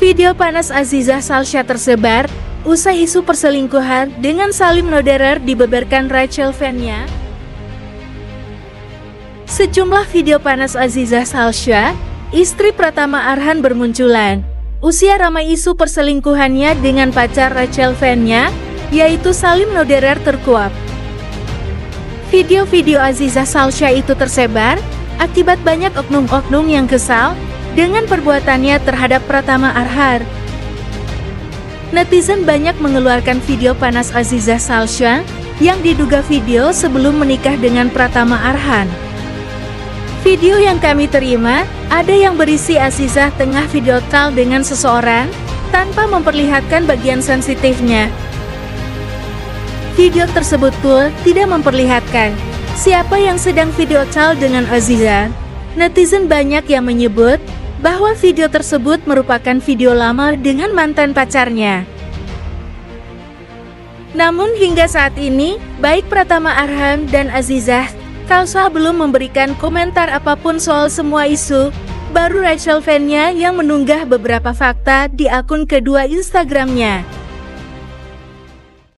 Video panas Azizah Salsya tersebar usai isu perselingkuhan dengan Salim Noderer dibeberkan Rachel fan-nya. Sejumlah video panas Azizah Salsya, istri Pratama Arhan bermunculan. Usia ramai isu perselingkuhannya dengan pacar Rachel fan-nya, yaitu Salim Noderer terkuak. Video-video Azizah Salsya itu tersebar akibat banyak oknum-oknum yang kesal dengan perbuatannya terhadap Pratama Arhan. Netizen banyak mengeluarkan video panas Azizah Salsya yang diduga video sebelum menikah dengan Pratama Arhan. Video yang kami terima, ada yang berisi Azizah tengah video call dengan seseorang tanpa memperlihatkan bagian sensitifnya. Video tersebut pun tidak memperlihatkan siapa yang sedang video call dengan Azizah. Netizen banyak yang menyebut bahwa video tersebut merupakan video lama dengan mantan pacarnya. Namun hingga saat ini, baik Pratama Arhan dan Azizah Salsya belum memberikan komentar apapun soal semua isu. Baru Rachel fan-nya yang menunggah beberapa fakta di akun kedua Instagramnya.